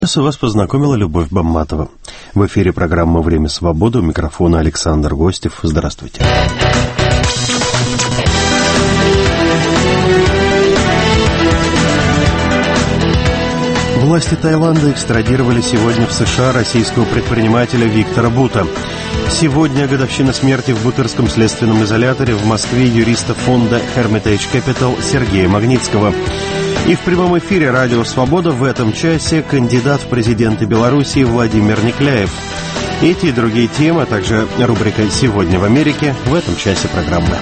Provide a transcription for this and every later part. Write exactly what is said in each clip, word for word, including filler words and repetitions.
Вас познакомила Любовь Бамматова. В эфире программа «Время свободы». У микрофона Александр Гостев. Здравствуйте. Власти Таиланда экстрадировали сегодня в США российского предпринимателя Виктора Бута. Сегодня годовщина смерти в Бутырском следственном изоляторе в Москве юриста фонда Hermitage Capital Сергея Магнитского. И в прямом эфире «Радио Свобода» в этом часе кандидат в президенты Белоруссии Владимир Никляев. Эти и другие темы, а также рубрика «Сегодня в Америке» в этом часе программы.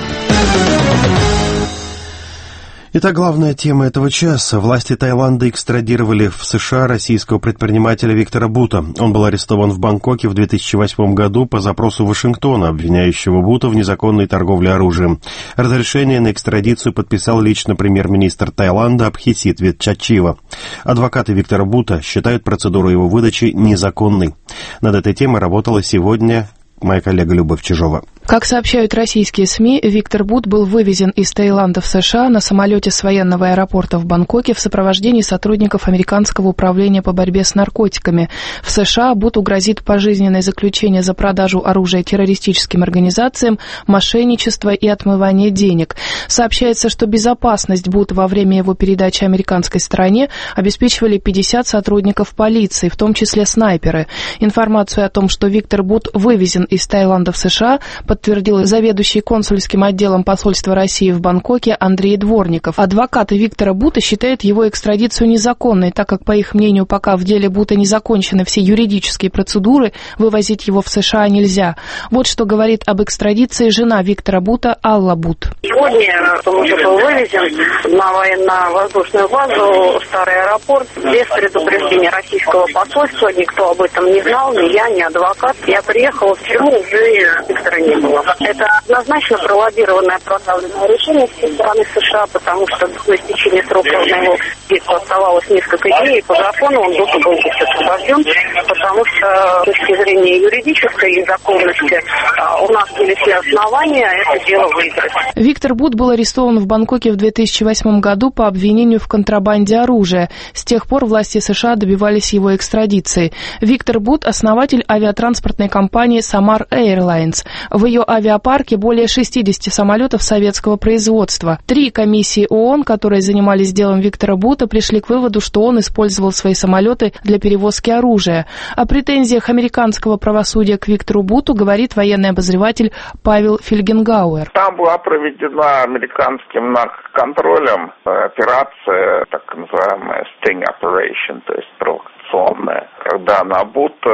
Итак, главная тема этого часа. Власти Таиланда экстрадировали в США российского предпринимателя Виктора Бута. Он был арестован в Бангкоке в две тысячи восьмом году по запросу Вашингтона, обвиняющего Бута в незаконной торговле оружием. Разрешение на экстрадицию подписал лично премьер-министр Таиланда Абхисит Ветчачива. Адвокаты Виктора Бута считают процедуру его выдачи незаконной. Над этой темой работала сегодня моя коллега Любовь Чижова. Как сообщают российские СМИ, Виктор Бут был вывезен из Таиланда в США на самолете с военного аэропорта в Бангкоке в сопровождении сотрудников Американского управления по борьбе с наркотиками. В США Буту грозит пожизненное заключение за продажу оружия террористическим организациям, мошенничество и отмывание денег. Сообщается, что безопасность Бута во время его передачи американской стороне обеспечивали пятьдесят сотрудников полиции, в том числе снайперы. Информацию о том, что Виктор Бут вывезен из Таиланда в США, подтвердил заведующий консульским отделом посольства России в Бангкоке Андрей Дворников. Адвокаты Виктора Бута считают его экстрадицию незаконной, так как, по их мнению, пока в деле Бута не закончены все юридические процедуры, вывозить его в США нельзя. Вот что говорит об экстрадиции жена Виктора Бута Алла Бут. Сегодня он уже был вывезен на военно-воздушную базу, старый аэропорт, без предупреждения российского посольства. Никто об этом не знал, ни я, ни адвокат. Я приехала в тюрьму, уже Виктора не было. Это однозначно пролоббированное, продавленное решение со стороны США, потому что до истечения срока на его детство оставалось несколько дней, и по закону он должен был быть освобожден, потому что с точки зрения юридической и законности у нас были все основания это дело выиграть. Виктор Бут был арестован в Бангкоке в две тысячи восьмом году по обвинению в контрабанде оружия. С тех пор власти США добивались его экстрадиции. Виктор Бут – основатель авиатранспортной компании Samar Airlines. В ее авиапарке более шестьдесят самолетов советского производства. Три комиссии ООН, которые занимались делом Виктора Бута, пришли к выводу, что он использовал свои самолеты для перевозки оружия. О претензиях американского правосудия к Виктору Буту говорит военный обозреватель Павел Фельгенгауэр. Там была проведена американским наркоконтролем операция, так называемая Sting Operation, то есть провокационная, когда на Бута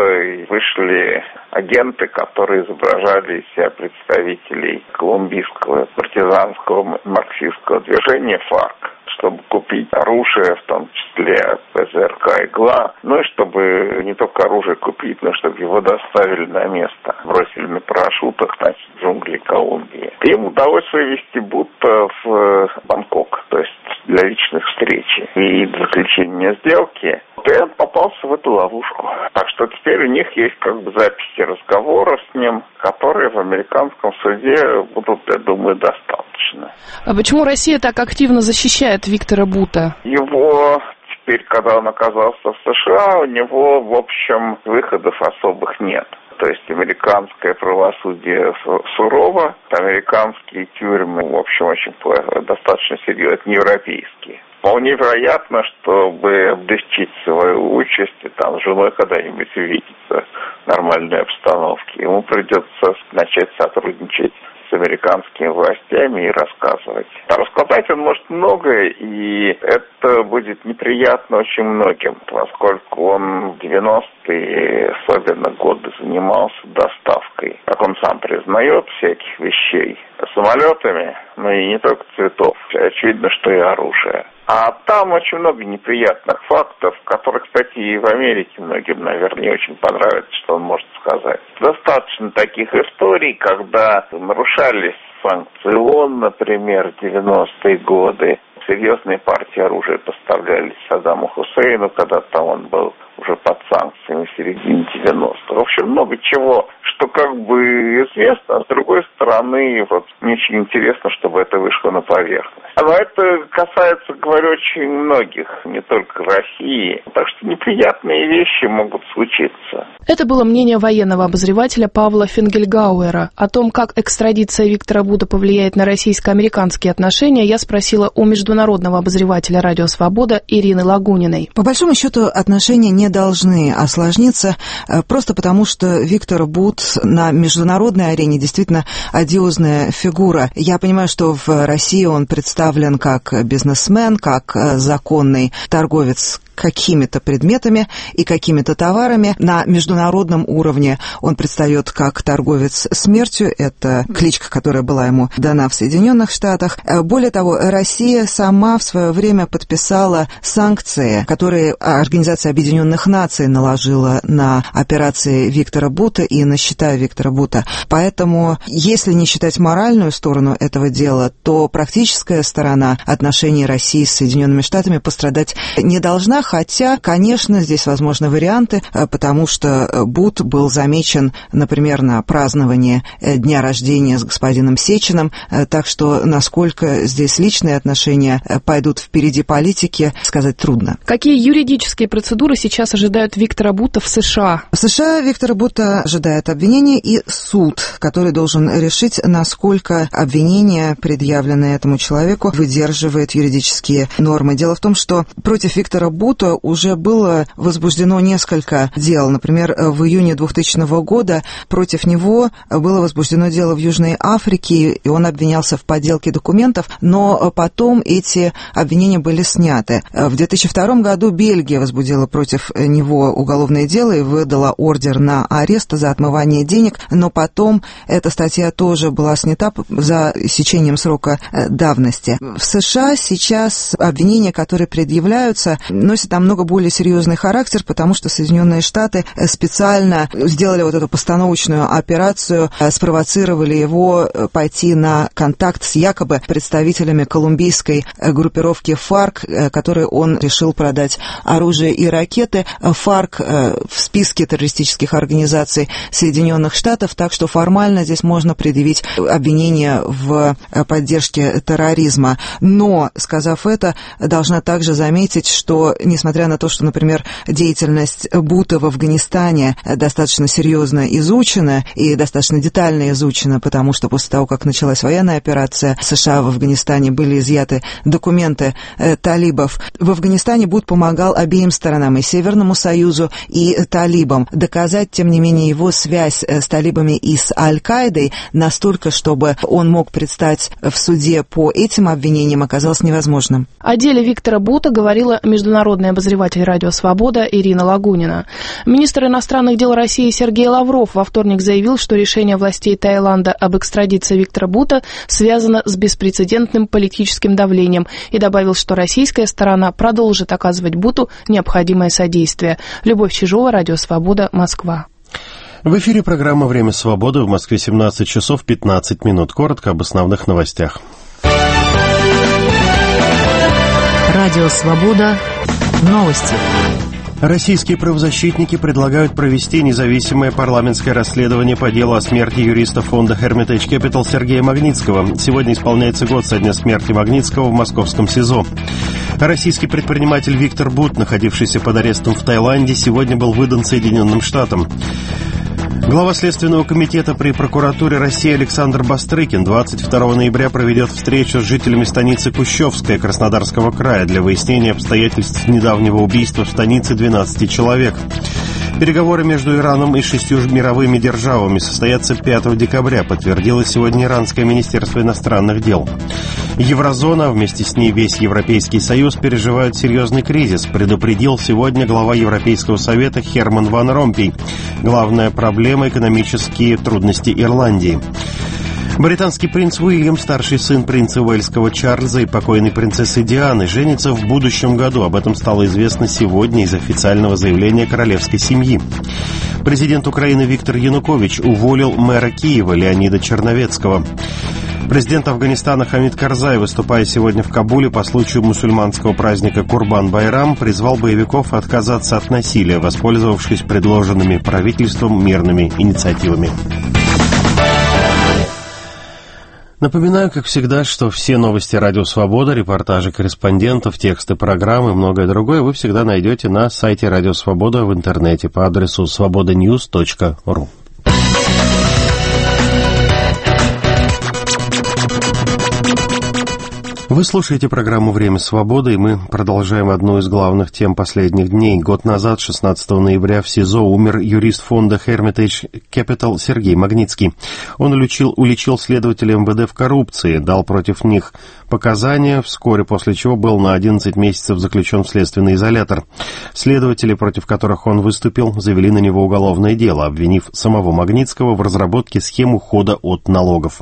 вышли агенты, которые изображали из себя представителей колумбийского партизанского марксистского движения ФАРК, чтобы купить оружие, в том числе ПЗРК «Игла», ну и чтобы не только оружие купить, но чтобы его доставили на место, бросили на парашютах, значит, в джунгли Колумбии. Им удалось вывести Бута в Бангкок, то есть для личных встреч и заключения сделки. И он попался в эту ловушку. Так что теперь у них есть как бы записи разговора с ним, которые в американском суде будут, я думаю, достаточно. А почему Россия так активно защищает Виктора Бута? Его теперь, когда он оказался в США, у него, в общем, выходов особых нет. То есть американское правосудие сурово, американские тюрьмы, в общем, очень плохо, достаточно серьезно, не европейские. Вполне вероятно, чтобы облегчить свою участь и там с женой когда-нибудь увидеться в нормальной обстановке, ему придется начать сотрудничать с американскими властями и рассказывать. А рассказать он может многое, и это будет неприятно очень многим, поскольку он в девяностые, особенно годы, занимался доставкой, как он сам признает, всяких вещей самолетами, но и не только цветов, очевидно, что и оружие. А там очень много неприятных фактов, которые, кстати, и в Америке многим, наверное, не очень понравится, что он может сказать. Достаточно таких историй, когда нарушались санкции ООН, например, в девяностые годы. Серьезные партии оружия поставлялись Саддаму Хусейну, когда там он был уже под санкциями в середине девяностых. В общем, много чего, что как бы известно, а с другой стороны, вот мне очень интересно, чтобы это вышло на поверхность. Но это касается, говорю, очень многих, не только России. Так что неприятные вещи могут случиться. Это было мнение военного обозревателя Павла Фингельгауэра. О том, как экстрадиция Виктора Бута повлияет на российско-американские отношения, я спросила у международного обозревателя «Радио Свобода» Ирины Лагуниной. По большому счету, отношения не должны осложниться, просто потому что Виктор Бут на международной арене действительно одиозная фигура. Я понимаю, что в России он представлен как бизнесмен, как законный торговец какими-то предметами и какими-то товарами. На международном уровне он предстает как торговец смертью. Это кличка, которая была ему дана в Соединенных Штатах. Более того, Россия сама в свое время подписала санкции, которые Организация Объединенных Наций наложила на операции Виктора Бута и на счета Виктора Бута. Поэтому, если не считать моральную сторону этого дела, то практическая сторона отношений России с Соединенными Штатами пострадать не должна. Хотя, конечно, здесь возможны варианты, потому что Бут был замечен, например, на праздновании дня рождения с господином Сечиным, так что насколько здесь личные отношения пойдут впереди политики, сказать трудно. Какие юридические процедуры сейчас ожидают Виктора Бута в США? В США Виктора Бута ожидает обвинение и суд, который должен решить, насколько обвинение, предъявленное этому человеку, выдерживает юридические нормы. Дело в том, что против Виктора Бута уже было возбуждено несколько дел. Например, в июне двухтысячного года против него было возбуждено дело в Южной Африке, и он обвинялся в подделке документов, но потом эти обвинения были сняты. В две тысячи втором году Бельгия возбудила против него уголовное дело и выдала ордер на арест за отмывание денег, но потом эта статья тоже была снята за истечением срока давности. В США сейчас обвинения, которые предъявляются, носят намного более серьезный характер, потому что Соединенные Штаты специально сделали вот эту постановочную операцию, спровоцировали его пойти на контакт с якобы представителями колумбийской группировки ФАРК, которой он решил продать оружие и ракеты. ФАРК в списке террористических организаций Соединенных Штатов, так что формально здесь можно предъявить обвинение в поддержке терроризма. Но, сказав это, должна также заметить, что несмотря на то, что, например, деятельность Бута в Афганистане достаточно серьезно изучена и достаточно детально изучена, потому что после того, как началась военная операция США в Афганистане, были изъяты документы э, талибов. В Афганистане Бут помогал обеим сторонам, и Северному Союзу, и талибам. Доказать, тем не менее, его связь с талибами и с Аль-Каидой настолько, чтобы он мог предстать в суде по этим обвинениям, оказалось невозможным. О деле Виктора Бута говорила международная обозреватель «Радио Свобода» Ирина Лагунина. Министр иностранных дел России Сергей Лавров во вторник заявил, что решение властей Таиланда об экстрадиции Виктора Бута связано с беспрецедентным политическим давлением и добавил, что российская сторона продолжит оказывать Буту необходимое содействие. Любовь Чижова, «Радио Свобода», Москва. В эфире программа «Время свободы». В Москве семнадцать часов пятнадцать минут. Коротко об основных новостях. Радио «Свобода». Новости. Российские правозащитники предлагают провести независимое парламентское расследование по делу о смерти юриста фонда Hermitage Capital Сергея Магнитского. Сегодня исполняется год со дня смерти Магнитского в московском СИЗО. Российский предприниматель Виктор Бут, находившийся под арестом в Таиланде, сегодня был выдан Соединенным Штатам. Глава Следственного комитета при прокуратуре России Александр Бастрыкин двадцать второго ноября проведет встречу с жителями станицы Кущевская Краснодарского края для выяснения обстоятельств недавнего убийства в станице двенадцати человек. Переговоры между Ираном и шестью мировыми державами состоятся пятого декабря, подтвердило сегодня Иранское министерство иностранных дел. Еврозона, вместе с ней весь Европейский Союз, переживают серьезный кризис, предупредил сегодня глава Европейского совета Херман ван Ромпей. Главная проблема – экономические трудности Ирландии. Британский принц Уильям, старший сын принца Уэльского Чарльза и покойной принцессы Дианы, женится в будущем году. Об этом стало известно сегодня из официального заявления королевской семьи. Президент Украины Виктор Янукович уволил мэра Киева Леонида Черновецкого. Президент Афганистана Хамид Карзай, выступая сегодня в Кабуле по случаю мусульманского праздника Курбан-Байрам, призвал боевиков отказаться от насилия, воспользовавшись предложенными правительством мирными инициативами. Напоминаю, как всегда, что все новости «Радио Свобода», репортажи корреспондентов, тексты программы и многое другое вы всегда найдете на сайте «Радио Свобода» в интернете по адресу свобода ньюс точка ру. Вы слушаете программу «Время свободы», и мы продолжаем одну из главных тем последних дней. Год назад, шестнадцатого ноября, в СИЗО умер юрист фонда Hermitage Capital Сергей Магнитский. Он уличил, уличил следователей эм вэ дэ в коррупции, дал против них показания, вскоре после чего был на одиннадцать месяцев заключен в следственный изолятор. Следователи, против которых он выступил, завели на него уголовное дело, обвинив самого Магнитского в разработке схем ухода от налогов.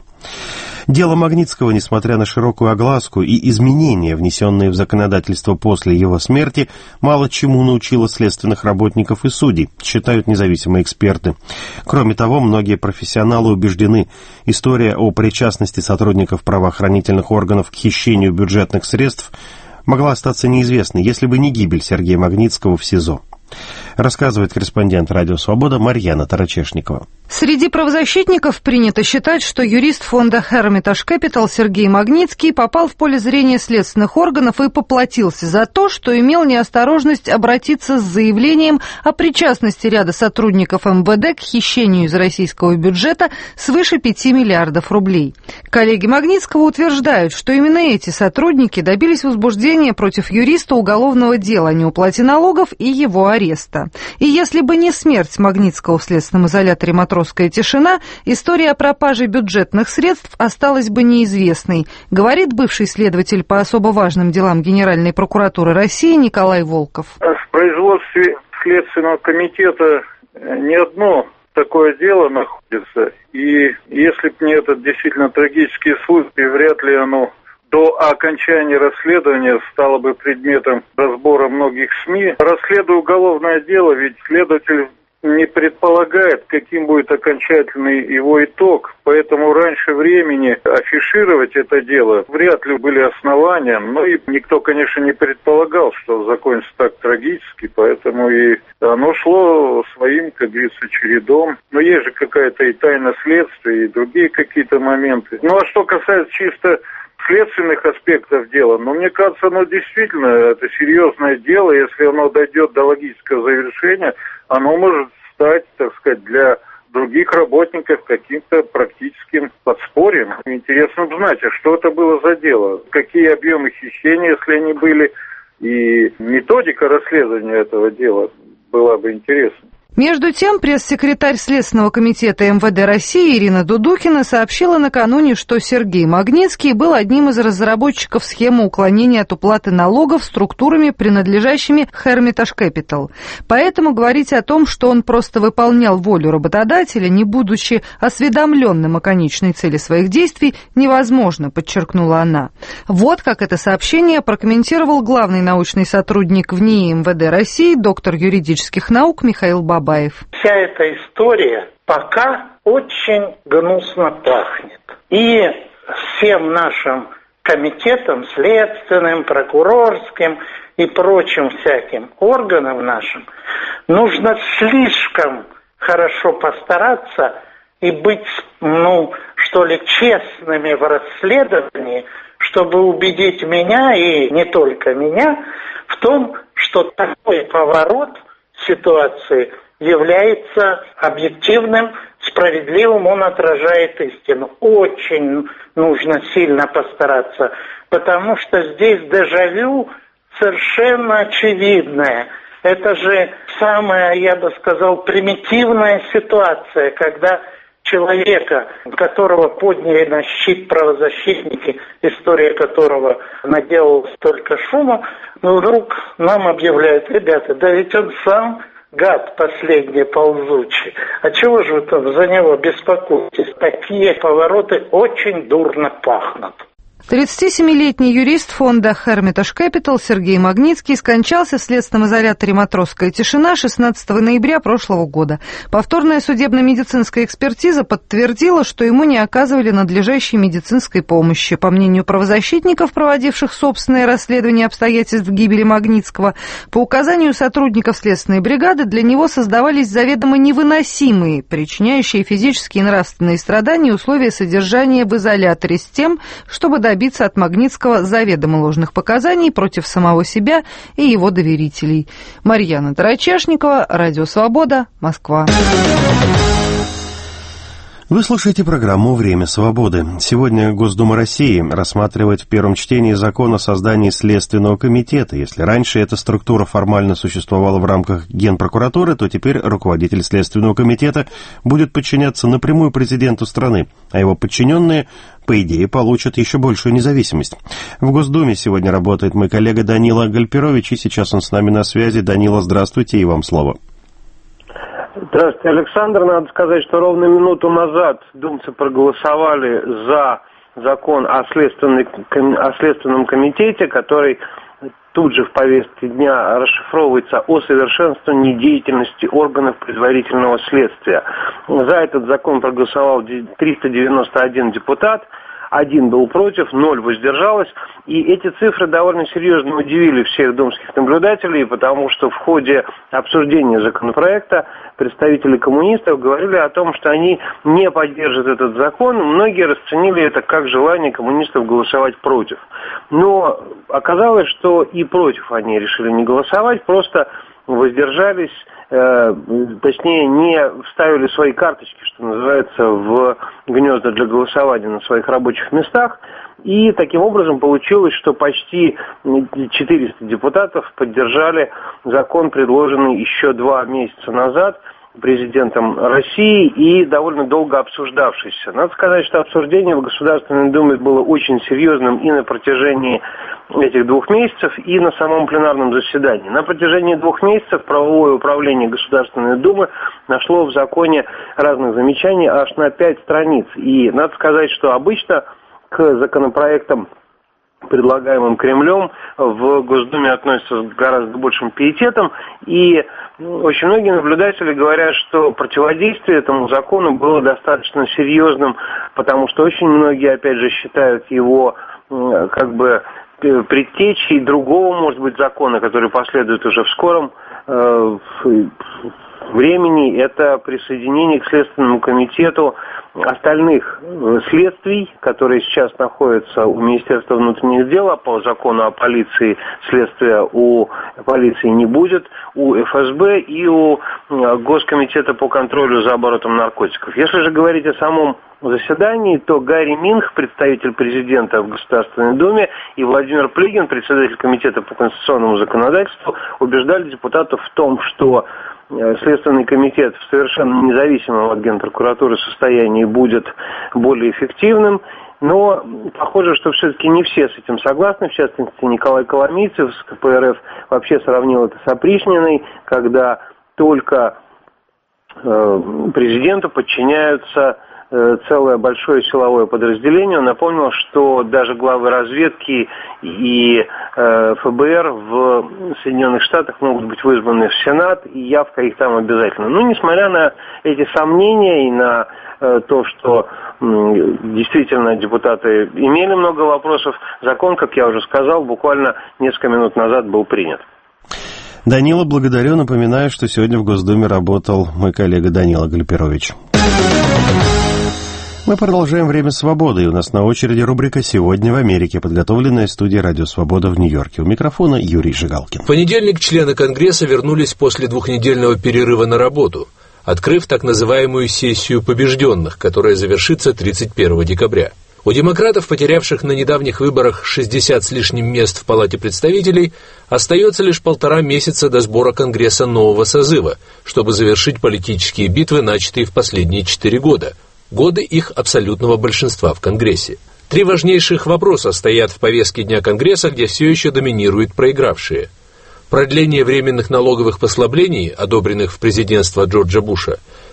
Дело Магнитского, несмотря на широкую огласку и изменения, внесенные в законодательство после его смерти, мало чему научило следственных работников и судей, считают независимые эксперты. Кроме того, многие профессионалы убеждены, история о причастности сотрудников правоохранительных органов к хищению бюджетных средств могла остаться неизвестной, если бы не гибель Сергея Магнитского в СИЗО. Рассказывает корреспондент «Радио Свобода» Марьяна Тарачешникова. Среди правозащитников принято считать, что юрист фонда Hermitage Capital Сергей Магнитский попал в поле зрения следственных органов и поплатился за то, что имел неосторожность обратиться с заявлением о причастности ряда сотрудников эм вэ дэ к хищению из российского бюджета свыше пяти миллиардов рублей. Коллеги Магнитского утверждают, что именно эти сотрудники добились возбуждения против юриста уголовного дела о неуплате налогов и его ареста. И если бы не смерть Магнитского в следственном изоляторе «Матросская тишина», история о пропаже бюджетных средств осталась бы неизвестной, говорит бывший следователь по особо важным делам Генеральной прокуратуры России Николай Волков. В производстве Следственного комитета не одно такое дело находится, и если бы не этот действительно трагический случай, вряд ли оно до окончания расследования стало бы предметом разбора многих СМИ. Расследуя уголовное дело, ведь следователь не предполагает, каким будет окончательный его итог, поэтому раньше времени афишировать это дело вряд ли были основания, но и никто, конечно, не предполагал, что закончится так трагически, поэтому и оно шло своим, как говорится, чередом. Но есть же какая-то и тайна следствия, и другие какие-то моменты. Ну а что касается чисто следственных аспектов дела, но мне кажется, оно действительно, это серьезное дело, если оно дойдет до логического завершения, оно может стать, так сказать, для других работников каким-то практическим подспорьем. Интересно узнать, а что это было за дело, какие объемы хищения, если они были, и методика расследования этого дела была бы интересна. Между тем, пресс-секретарь Следственного комитета эм вэ дэ России Ирина Дудукина сообщила накануне, что Сергей Магнитский был одним из разработчиков схемы уклонения от уплаты налогов структурами, принадлежащими Hermitage Capital. Поэтому говорить о том, что он просто выполнял волю работодателя, не будучи осведомленным о конечной цели своих действий, невозможно, подчеркнула она. Вот как это сообщение прокомментировал главный научный сотрудник в НИИ эм вэ дэ России, доктор юридических наук Михаил Бабаев. Вся эта история пока очень гнусно пахнет. И всем нашим комитетам, следственным, прокурорским и прочим всяким органам нашим нужно слишком хорошо постараться и быть, ну, что ли, честными в расследовании, чтобы убедить меня, и не только меня, в том, что такой поворот ситуации является объективным, справедливым, он отражает истину. Очень нужно сильно постараться, потому что здесь дежавю совершенно очевидное. Это же самая, я бы сказал, примитивная ситуация, когда человека, которого подняли на щит правозащитники, история которого наделала столько шума, но вдруг нам объявляют: ребята, да ведь он сам гад последний ползучий. А чего же вы там за него беспокоитесь? Такие повороты очень дурно пахнут. тридцатисемилетний юрист фонда Hermitage Capital Сергей Магнитский скончался в следственном изоляторе «Матросская тишина» шестнадцатого ноября прошлого года. Повторная судебно-медицинская экспертиза подтвердила, что ему не оказывали надлежащей медицинской помощи. По мнению правозащитников, проводивших собственное расследование обстоятельств гибели Магнитского, по указанию сотрудников следственной бригады для него создавались заведомо невыносимые, причиняющие физические и нравственные страдания условия содержания в изоляторе с тем, чтобы добиться от Магнитского заведомо ложных показаний против самого себя и его доверителей. Марьяна Тарачешникова, Радио Свобода, Москва. Вы слушаете программу «Время свободы». Сегодня Госдума России рассматривает в первом чтении закон о создании Следственного комитета. Если раньше эта структура формально существовала в рамках Генпрокуратуры, то теперь руководитель Следственного комитета будет подчиняться напрямую президенту страны, а его подчиненные, по идее, получат еще большую независимость. В Госдуме сегодня работает мой коллега Данила Гальперович, и сейчас он с нами на связи. Данила, здравствуйте, и вам слово. Здравствуйте, Александр. Надо сказать, что ровно минуту назад думцы проголосовали за закон о, о Следственном комитете, который тут же в повестке дня расшифровывается о совершенствовании деятельности органов предварительного следствия. За этот закон проголосовал триста девяносто один депутат. Один был против, ноль воздержалось. И эти цифры довольно серьезно удивили всех думских наблюдателей, потому что в ходе обсуждения законопроекта представители коммунистов говорили о том, что они не поддержат этот закон. Многие расценили это как желание коммунистов голосовать против. Но оказалось, что и против они решили не голосовать, просто воздержались, э, точнее, не вставили свои карточки, что называется, в гнезда для голосования на своих рабочих местах. И таким образом получилось, что почти четыреста депутатов поддержали закон, предложенный еще два месяца назад президентом России и довольно долго обсуждавшийся. Надо сказать, что обсуждение в Государственной Думе было очень серьезным и на протяжении этих двух месяцев, и на самом пленарном заседании. На протяжении двух месяцев правовое управление Государственной Думы нашло в законе разных замечаний аж на пять страниц. И надо сказать, что обычно к законопроектам, предлагаемым Кремлем, в Госдуме относятся с гораздо большим пиететом, и очень многие наблюдатели говорят, что противодействие этому закону было достаточно серьезным, потому что очень многие, опять же, считают его как бы предтечей другого, может быть, закона, который последует уже в скором э, времени. Это присоединение к Следственному комитету остальных следствий, которые сейчас находятся у Министерства внутренних дел, а по закону о полиции следствия у полиции не будет, у эф эс бэ и у Госкомитета по контролю за оборотом наркотиков. Если же говорить о самом заседании, то Гарри Минг, представитель президента в Государственной Думе, и Владимир Плигин, председатель Комитета по конституционному законодательству, убеждали депутатов в том, что Следственный комитет в совершенно независимом от Генпрокуратуры состоянии будет более эффективным, но похоже, что все-таки не все с этим согласны. В частности, Николай Коломийцев с ка пэ эр эф вообще сравнил это с опричниной, когда только э, президенту подчиняются целое большое силовое подразделение. Он напомнил, что даже главы разведки и э, эф бэ эр в Соединенных Штатах могут быть вызваны в Сенат, и явка их там обязательно. Но несмотря на эти сомнения и на э, то, что э, действительно депутаты имели много вопросов, закон, как я уже сказал, буквально несколько минут назад был принят. Данила, благодарю. Напоминаю, что сегодня в Госдуме работал мой коллега Данила Гальперович. Мы продолжаем «Время свободы», и у нас на очереди рубрика «Сегодня в Америке», подготовленная студией «Радио Свобода» в Нью-Йорке. У микрофона Юрий Жигалкин. В понедельник члены Конгресса вернулись после двухнедельного перерыва на работу, открыв так называемую сессию побежденных, которая завершится тридцать первого декабря. У демократов, потерявших на недавних выборах шестьдесят с лишним мест в Палате представителей, остается лишь полтора месяца до сбора Конгресса нового созыва, чтобы завершить политические битвы, начатые в последние четыре года. Годы их абсолютного большинства в Конгрессе. Три важнейших вопроса стоят в повестке дня Конгресса, где все еще доминируют проигравшие. Продление временных налоговых послаблений, одобренных в президентство Джорджа Буша,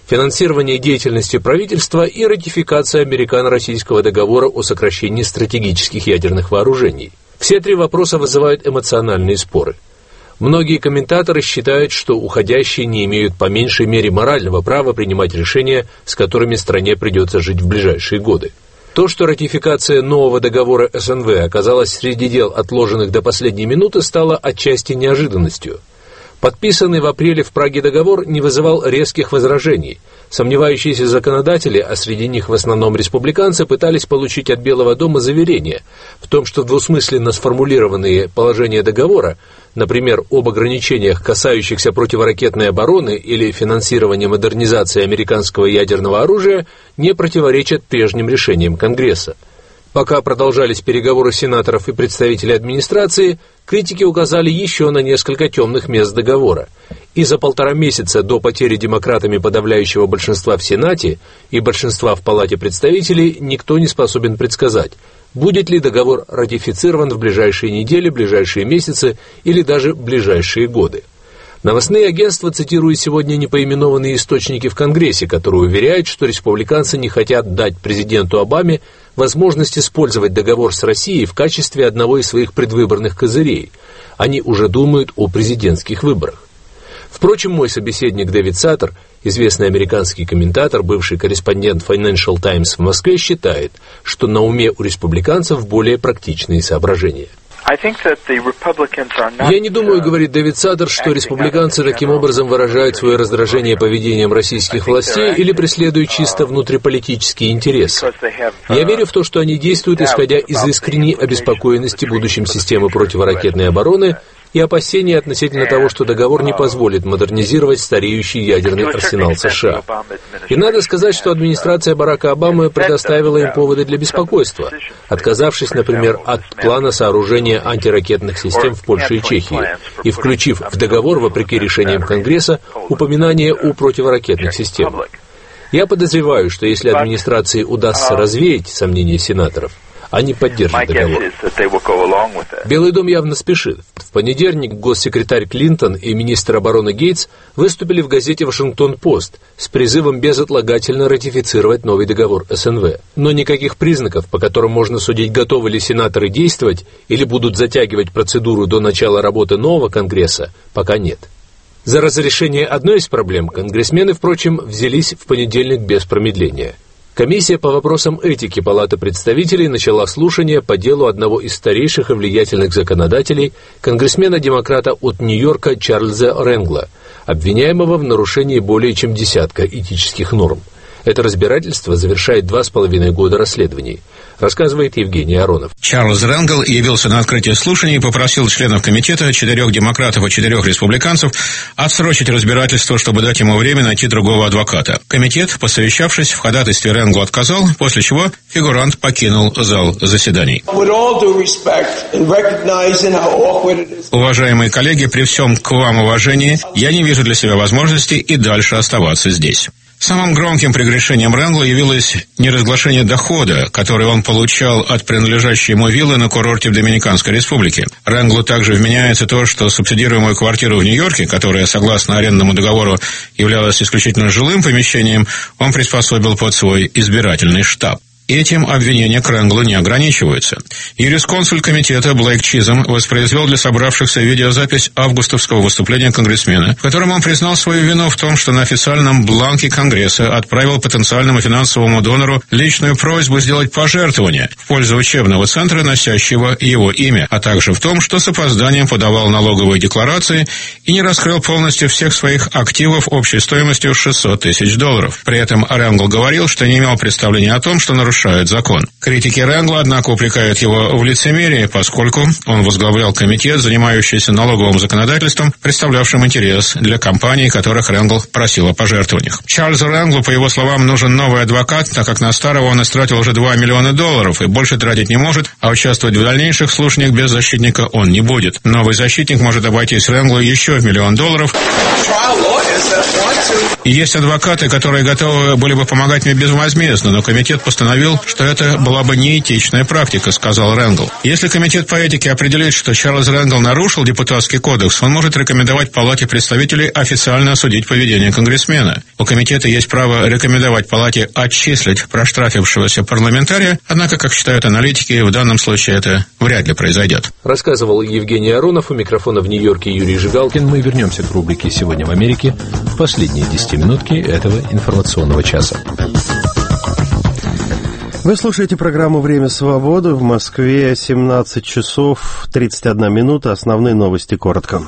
финансирование деятельности правительства и ратификация американо-российского договора о сокращении стратегических ядерных вооружений. Все три вопроса вызывают эмоциональные споры. Многие комментаторы считают, что уходящие не имеют по меньшей мере морального права принимать решения, с которыми стране придется жить в ближайшие годы. То, что ратификация нового договора эс эн вэ оказалась среди дел, отложенных до последней минуты, стало отчасти неожиданностью. Подписанный в апреле в Праге договор не вызывал резких возражений. Сомневающиеся законодатели, а среди них в основном республиканцы, пытались получить от Белого дома заверение в том, что двусмысленно сформулированные положения договора, например, об ограничениях, касающихся противоракетной обороны или финансирования модернизации американского ядерного оружия, не противоречат прежним решениям Конгресса. Пока продолжались переговоры сенаторов и представителей администрации, критики указали еще на несколько темных мест договора. И за полтора месяца до потери демократами подавляющего большинства в Сенате и большинства в Палате представителей никто не способен предсказать, будет ли договор ратифицирован в ближайшие недели, ближайшие месяцы или даже ближайшие годы. Новостные агентства цитируют сегодня непоименованные источники в Конгрессе, которые уверяют, что республиканцы не хотят дать президенту Обаме возможность использовать договор с Россией в качестве одного из своих предвыборных козырей. Они уже думают о президентских выборах. Впрочем, мой собеседник Дэвид Саттер, известный американский комментатор, бывший корреспондент Financial Times в Москве, считает, что на уме у республиканцев более практичные соображения. Я не думаю, говорит Дэвид Саттер, что республиканцы таким образом выражают свое раздражение поведением российских властей или преследуют чисто внутриполитические интересы. Я верю в то, что они действуют, исходя из искренней обеспокоенности будущим системы противоракетной обороны и опасения относительно того, что договор не позволит модернизировать стареющий ядерный арсенал США. И надо сказать, что администрация Барака Обамы предоставила им поводы для беспокойства, отказавшись, например, от плана сооружения антиракетных систем в Польше и Чехии и включив в договор, вопреки решениям Конгресса, упоминание о противоракетных системах. Я подозреваю, что если администрации удастся развеять сомнения сенаторов, они поддержат договор. Белый дом явно спешит. В понедельник госсекретарь Клинтон и министр обороны Гейтс выступили в газете «Вашингтон-Пост» с призывом безотлагательно ратифицировать новый договор эс эн вэ. Но никаких признаков, по которым можно судить, готовы ли сенаторы действовать или будут затягивать процедуру до начала работы нового Конгресса, пока нет. За разрешение одной из проблем конгрессмены, впрочем, взялись в понедельник без промедления. Комиссия по вопросам этики Палаты представителей начала слушание по делу одного из старейших и влиятельных законодателей, конгрессмена-демократа от Нью-Йорка Чарльза Рэнгла, обвиняемого в нарушении более чем десятка этических норм. Это разбирательство завершает два с половиной года расследований, рассказывает Евгений Аронов. Чарльз Рэнгл явился на открытие слушаний и попросил членов комитета, четырех демократов и четырех республиканцев, отсрочить разбирательство, чтобы дать ему время найти другого адвоката. Комитет, посовещавшись, в ходатайстве Рэнгл отказал, после чего фигурант покинул зал заседаний. Уважаемые коллеги, при всем к вам уважении, я не вижу для себя возможности и дальше оставаться здесь. Самым громким прегрешением Рэнгла явилось неразглашение дохода, который он получал от принадлежащей ему виллы на курорте в Доминиканской республике. Рэнглу также вменяется то, что субсидируемую квартиру в Нью-Йорке, которая, согласно арендному договору, являлась исключительно жилым помещением, он приспособил под свой избирательный штаб. Этим обвинения к Рэнглу не ограничиваются. Юрисконсульт комитета Блейк Чизом воспроизвел для собравшихся видеозапись августовского выступления конгрессмена, в котором он признал свою вину в том, что на официальном бланке Конгресса отправил потенциальному финансовому донору личную просьбу сделать пожертвование в пользу учебного центра, носящего его имя, а также в том, что с опозданием подавал налоговые декларации и не раскрыл полностью всех своих активов общей стоимостью шестьсот тысяч долларов. При этом Рэнгл говорил, что не имел представления о том, что нарушал закон. Критики Рэнгла, однако, упрекают его в лицемерии, поскольку он возглавлял комитет, занимающийся налоговым законодательством, представлявшим интерес для компаний, которых Рэнгл просил о пожертвованиях. Чарльзу Рэнглу, по его словам, нужен новый адвокат, так как на старого он истратил уже два миллиона долларов и больше тратить не может, а участвовать в дальнейших слушаниях без защитника он не будет. Новый защитник может обойтись Рэнглу еще в миллион долларов. И есть адвокаты, которые готовы были бы помогать мне безвозмездно, но комитет постановил, заявил, что это была бы неэтичная практика, сказал Рэнгл. Если комитет по этике определит, что Чарльз Рэнгл нарушил депутатский кодекс, он может рекомендовать Палате представителей официально осудить поведение конгрессмена. У комитета есть право рекомендовать Палате отчислить проштрафившегося парламентария, однако, как считают аналитики, в данном случае это вряд ли произойдет. Рассказывал Евгений Аронов, у микрофона в Нью-Йорке Юрий Жигалкин. Мы вернемся к рубрике «Сегодня в Америке» в последние десятиминутки этого информационного часа. Вы слушаете программу «Время свободы». В Москве семнадцать часов тридцать одна минута. Основные новости коротко.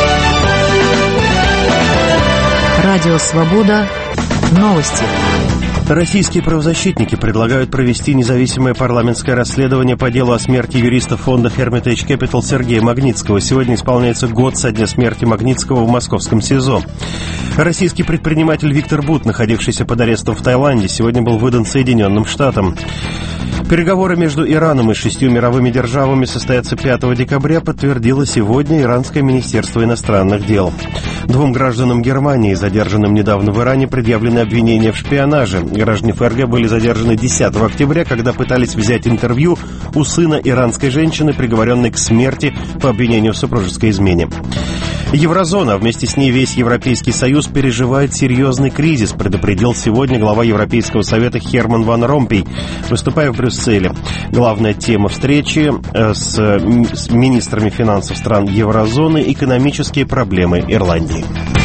Радио «Свобода». Новости. Российские правозащитники предлагают провести независимое парламентское расследование по делу о смерти юриста фонда Hermitage Capital Сергея Магнитского. Сегодня исполняется год со дня смерти Магнитского в московском СИЗО. Российский предприниматель Виктор Бут, находившийся под арестом в Таиланде, сегодня был выдан Соединенным Штатам. Переговоры между Ираном и шестью мировыми державами состоятся пятого декабря, подтвердило сегодня Иранское министерство иностранных дел. Двум гражданам Германии, задержанным недавно в Иране, предъявлены обвинения в шпионаже. Граждане ФРГ были задержаны десятого октября, когда пытались взять интервью у сына иранской женщины, приговоренной к смерти по обвинению в супружеской измене. Еврозона, а вместе с ней весь Европейский Союз, переживает серьезный кризис, предупредил сегодня глава Европейского совета Херман ван Ромпей, выступая в Брюсселе. Главная тема встречи с, с министрами финансов стран Еврозоны – экономические проблемы Ирландии.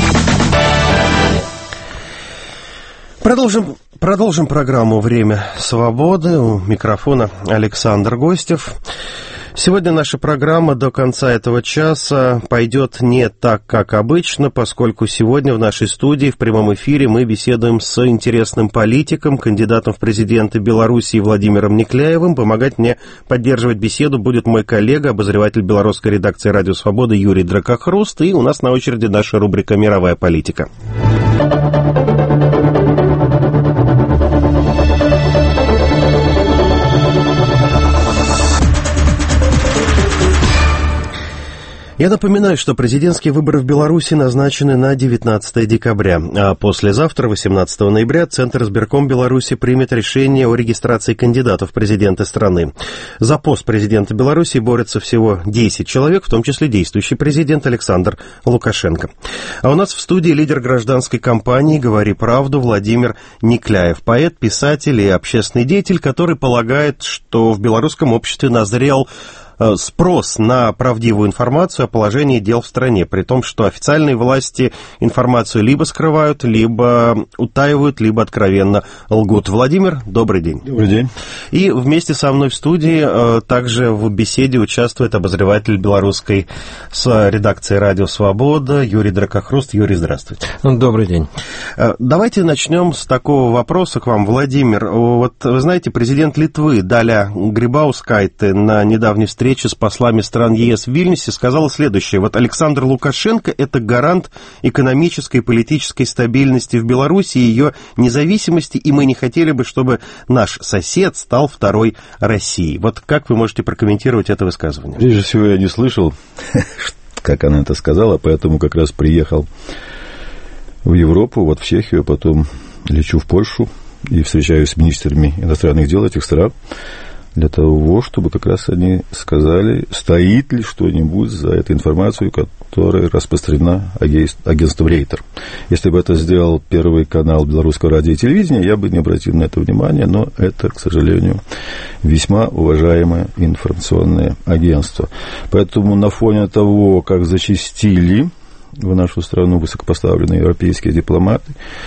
Продолжим, продолжим программу «Время свободы». У микрофона Александр Гостев. Сегодня наша программа до конца этого часа пойдет не так, как обычно, поскольку сегодня в нашей студии в прямом эфире мы беседуем с интересным политиком, кандидатом в президенты Беларуси Владимиром Никляевым. Помогать мне поддерживать беседу будет мой коллега, обозреватель белорусской редакции «Радио Свобода» Юрий Дракохруст. И у нас на очереди наша рубрика «Мировая политика». Я напоминаю, что президентские выборы в Беларуси назначены на девятнадцатое декабря, а послезавтра, восемнадцатого ноября, Центр избирком Беларуси примет решение о регистрации кандидатов в президенты страны. За пост президента Беларуси борются всего десять человек, в том числе действующий президент Александр Лукашенко. А у нас в студии лидер гражданской кампании «Говори правду» Владимир Никляев, поэт, писатель и общественный деятель, который полагает, что в белорусском обществе назрел спрос на правдивую информацию о положении дел в стране, при том, что официальные власти информацию либо скрывают, либо утаивают, либо откровенно лгут. Владимир, добрый день. Добрый день. И вместе со мной в студии также в беседе участвует обозреватель белорусской с редакции «Радио Свобода» Юрий Дракохруст. Юрий, здравствуйте. Добрый день. Давайте начнем с такого вопроса к вам, Владимир. Вот вы знаете, президент Литвы Даля Грибаускайте на недавней встрече с послами стран ЕС в Вильнюсе сказала следующее. Вот Александр Лукашенко – это гарант экономической и политической стабильности в Беларуси и ее независимости, и мы не хотели бы, чтобы наш сосед стал второй Россией. Вот как вы можете прокомментировать это высказывание? Прежде всего, я не слышал, как она это сказала, поэтому как раз приехал в Европу, вот в Чехию, потом лечу в Польшу и встречаюсь с министрами иностранных дел этих стран, для того, чтобы как раз они сказали, стоит ли что-нибудь за этой информацией, которая распространена агентством Рейтер. Если бы это сделал Первый канал Белорусского радио и телевидения, я бы не обратил на это внимания, но это, к сожалению, весьма уважаемое информационное агентство. Поэтому на фоне того, как зачастили в нашу страну высокопоставленные европейские дипломаты,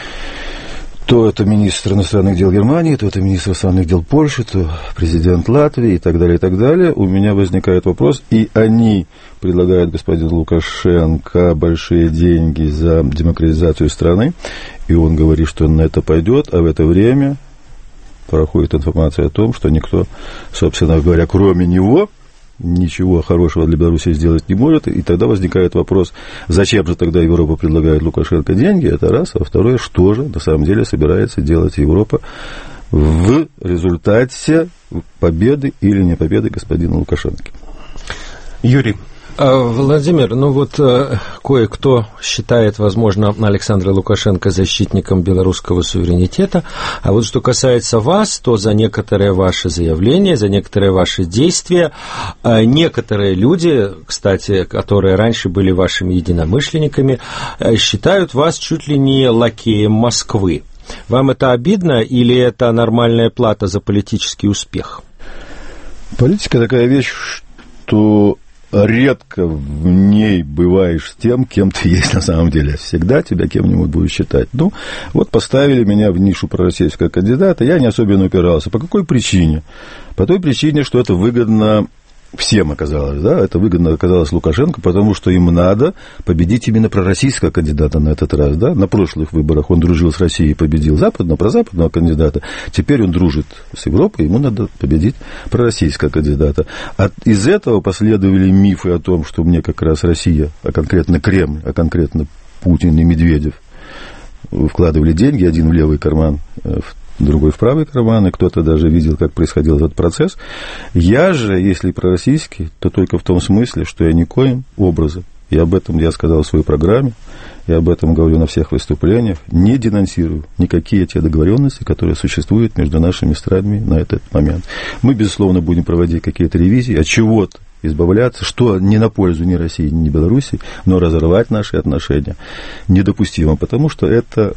то это министр иностранных дел Германии, то это министр иностранных дел Польши, то президент Латвии и так далее, и так далее. У меня возникает вопрос, и они предлагают господину Лукашенко большие деньги за демократизацию страны, и он говорит, что он на это пойдет, а в это время проходит информация о том, что никто, собственно говоря, кроме него, ничего хорошего для Беларуси сделать не может, и тогда возникает вопрос, зачем же тогда Европа предлагает Лукашенко деньги, это раз, а второе, что же на самом деле собирается делать Европа в результате победы или не победы господина Лукашенко. Юрий. Владимир, ну вот кое-кто считает, возможно, Александра Лукашенко защитником белорусского суверенитета, а вот что касается вас, то за некоторые ваши заявления, за некоторые ваши действия, некоторые люди, кстати, которые раньше были вашими единомышленниками, считают вас чуть ли не лакеем Москвы. Вам это обидно или это нормальная плата за политический успех? Политика такая вещь, что редко в ней бываешь тем, кем ты есть на самом деле. Всегда тебя кем-нибудь будут считать. Ну, вот поставили меня в нишу пророссийского кандидата, я не особенно упирался. По какой причине? По той причине, что это выгодно всем оказалось, да, это выгодно оказалось Лукашенко, потому что им надо победить именно пророссийского кандидата на этот раз, да, на прошлых выборах он дружил с Россией и победил западного, прозападного кандидата, теперь он дружит с Европой, ему надо победить пророссийского кандидата. От, из этого последовали мифы о том, что мне как раз Россия, а конкретно Кремль, а конкретно Путин и Медведев вкладывали деньги, один в левый карман, другой в правый карман, и кто-то даже видел, как происходил этот процесс. Я же, если пророссийский, то только в том смысле, что я никоим образом, и об этом я сказал в своей программе, я об этом говорю на всех выступлениях, не денонсирую никакие те договоренности, которые существуют между нашими странами на этот момент. Мы, безусловно, будем проводить какие-то ревизии, от чего-то избавляться, что не на пользу ни России, ни Белоруссии, но разорвать наши отношения недопустимо, потому что это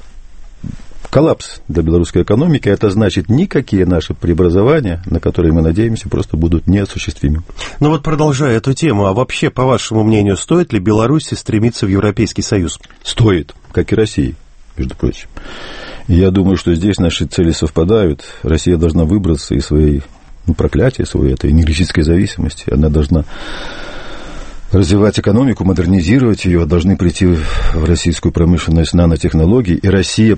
коллапс для белорусской экономики, это значит, никакие наши преобразования, на которые мы надеемся, просто будут неосуществимы. Ну вот продолжая эту тему, а вообще, по вашему мнению, стоит ли Беларуси стремиться в Европейский Союз? Стоит, как и Россия, между прочим. Я думаю, что здесь наши цели совпадают. Россия должна выбраться из своей, ну, проклятия, своей этой энергетической зависимости. Она должна развивать экономику, модернизировать ее, должны прийти в российскую промышленность нанотехнологий, и Россия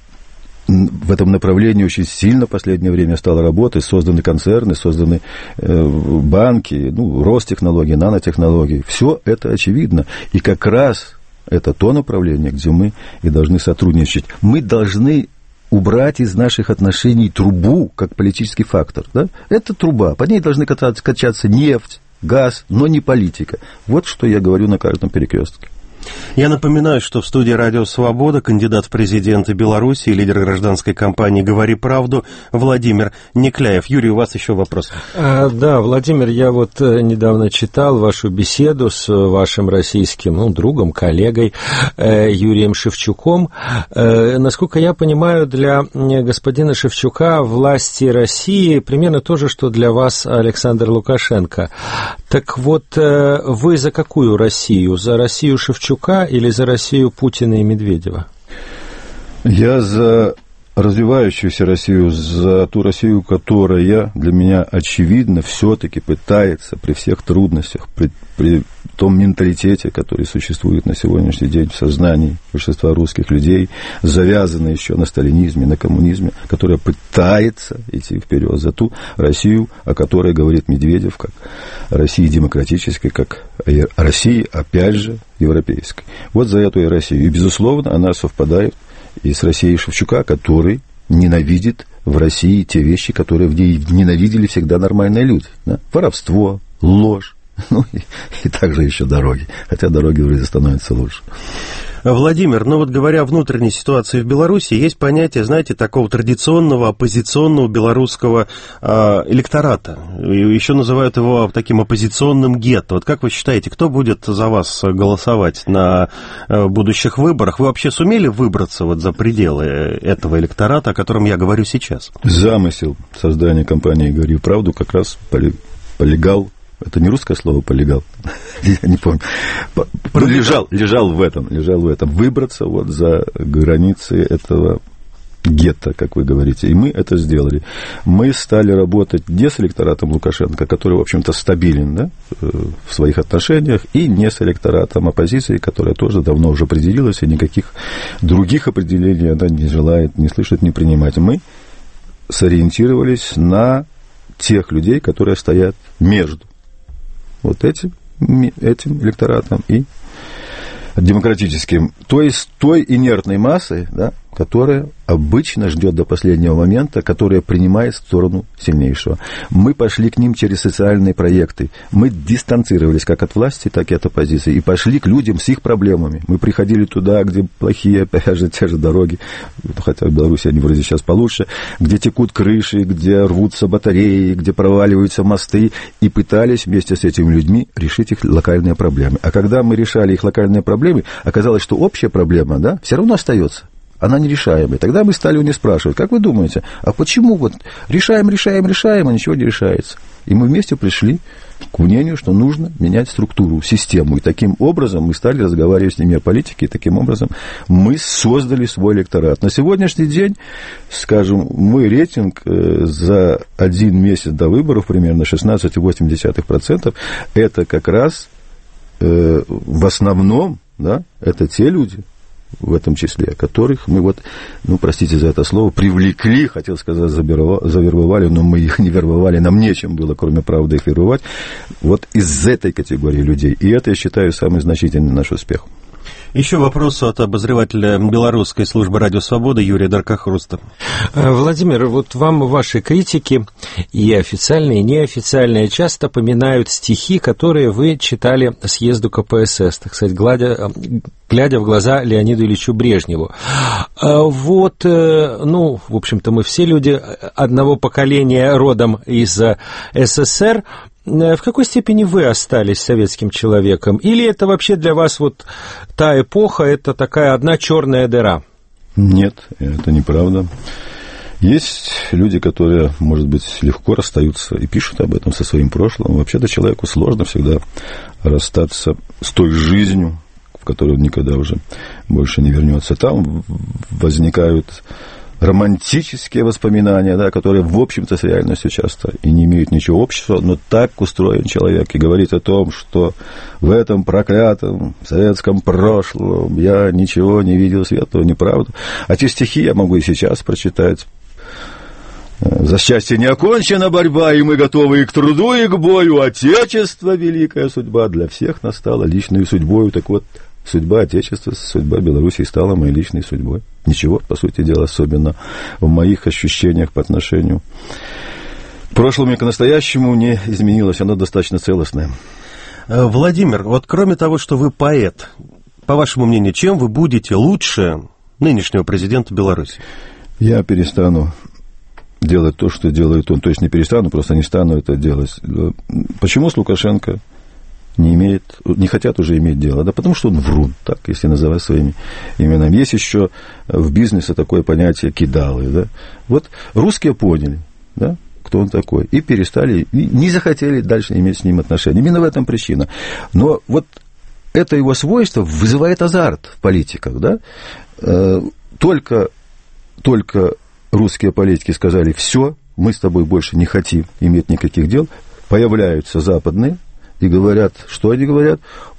в этом направлении очень сильно в последнее время стала работать, созданы концерны, созданы э, банки, ну, Ростехнологии, нанотехнологии. Все это очевидно. И как раз это то направление, где мы и должны сотрудничать. Мы должны убрать из наших отношений трубу как политический фактор. Да? Это труба, по ней должны кататься, качаться нефть, газ, но не политика. Вот что я говорю на каждом перекрестке. Я напоминаю, что в студии «Радио Свобода» кандидат в президенты Беларуси и лидер гражданской кампании «Говори правду» Владимир Некляев. Юрий, у вас еще вопрос. А, да, Владимир, я вот недавно читал вашу беседу с вашим российским, ну, другом, коллегой э, Юрием Шевчуком. Э, насколько я понимаю, для господина Шевчука власти России примерно то же, что для вас Александр Лукашенко. Так вот, э, вы за какую Россию? За Россию Шевчука или за Россию Путина и Медведева? Я за развивающуюся Россию, за ту Россию, которая для меня, очевидно, все-таки пытается при всех трудностях, при, при том менталитете, который существует на сегодняшний день в сознании большинства русских людей, завязанный еще на сталинизме, на коммунизме, которая пытается идти вперед, за ту Россию, о которой говорит Медведев, как о России демократической, как о России, опять же, европейской. Вот за эту и Россию. И, безусловно, она совпадает и с Россией Шевчука, который ненавидит в России те вещи, которые в ней ненавидели всегда нормальные люди. Да? Воровство, ложь, ну и, и также еще дороги. Хотя дороги вроде становятся лучше. Владимир, ну вот говоря о внутренней ситуации в Беларуси, есть понятие, знаете, такого традиционного оппозиционного белорусского э, электората. Еще называют его таким оппозиционным гетто. Вот как вы считаете, кто будет за вас голосовать на э, будущих выборах? Вы вообще сумели выбраться вот за пределы этого электората, о котором я говорю сейчас? Замысел создания компании «Говори правду» как раз полегал. Это не русское слово «полегал», я не помню. Ну, лежал, лежал в этом, лежал в этом. Выбраться вот за границы этого гетто, как вы говорите. И мы это сделали. Мы стали работать не с электоратом Лукашенко, который, в общем-то, стабилен, да, в своих отношениях, и не с электоратом оппозиции, которая тоже давно уже определилась, и никаких других определений она не желает не слышать, не принимать. Мы сориентировались на тех людей, которые стоят между вот этим, этим электоратом и демократическим, то есть той инертной массой, да, которая обычно ждет до последнего момента, которая принимает сторону сильнейшего. Мы пошли к ним через социальные проекты. Мы дистанцировались как от власти, так и от оппозиции. И пошли к людям с их проблемами. Мы приходили туда, где плохие, опять же, те же дороги, хотя в Беларуси они вроде сейчас получше, где текут крыши, где рвутся батареи, где проваливаются мосты, и пытались вместе с этими людьми решить их локальные проблемы. А когда мы решали их локальные проблемы, оказалось, что общая проблема, да, все равно остается. Она нерешаемая. Тогда мы стали у них спрашивать, как вы думаете, а почему вот решаем, решаем, решаем, а ничего не решается? И мы вместе пришли к мнению, что нужно менять структуру, систему. И таким образом мы стали разговаривать с ними о политике, и таким образом мы создали свой электорат. На сегодняшний день, скажем, мой рейтинг за один месяц до выборов, примерно шестнадцать целых восемь десятых процента, это как раз э, в основном, да, это те люди, в этом числе, которых мы вот, ну, простите за это слово, привлекли, хотел сказать, завербовали, но мы их не вербовали, нам нечем было, кроме правды, их вербовать, вот из этой категории людей. И это, я считаю, самый значительный наш успех. Еще вопрос от обозревателя белорусской службы «Радио Свобода» Юрия Даркохруста. Владимир, вот вам ваши критики, и официальные, и неофициальные, часто поминают стихи, которые вы читали съезду ка пэ эс эс, так сказать, глядя, глядя в глаза Леониду Ильичу Брежневу. Вот, ну, в общем-то, мы все люди одного поколения, родом из эс эс эр. В какой степени вы остались советским человеком? Или это вообще для вас вот та эпоха, это такая одна черная дыра? Нет, это неправда. Есть люди, которые, может быть, легко расстаются и пишут об этом со своим прошлым. Вообще-то человеку сложно всегда расстаться с той жизнью, в которой он никогда уже больше не вернется. Там возникают романтические воспоминания, да, которые, в общем-то, с реальностью часто и не имеют ничего общего, но так устроен человек и говорит о том, что в этом проклятом советском прошлом я ничего не видел светлого, неправду. А те стихи я могу и сейчас прочитать. «За счастье не окончена борьба, и мы готовы и к труду, и к бою. Отечество, великая судьба, для всех настала личной судьбой». Так вот, судьба Отечества, судьба Белоруссии стала моей личной судьбой. Ничего, по сути дела, особенно в моих ощущениях по отношению к прошлому и к настоящему не изменилось. Оно достаточно целостное. Владимир, вот кроме того, что вы поэт, по вашему мнению, чем вы будете лучше нынешнего президента Беларуси? Я перестану делать то, что делает он. То есть не перестану, просто не стану это делать. Почему с Лукашенко не имеет, не хотят уже иметь дело? Да потому что он врун, так, если называть своими именами. Есть еще в бизнесе такое понятие кидалы, да. Вот русские поняли, да, кто он такой, и перестали, и не захотели дальше иметь с ним отношения. Именно в этом причина. Но вот это его свойство вызывает азарт в политиках, да. Только, только русские политики сказали: все, мы с тобой больше не хотим иметь никаких дел. Появляются западные и говорят, что они говорят?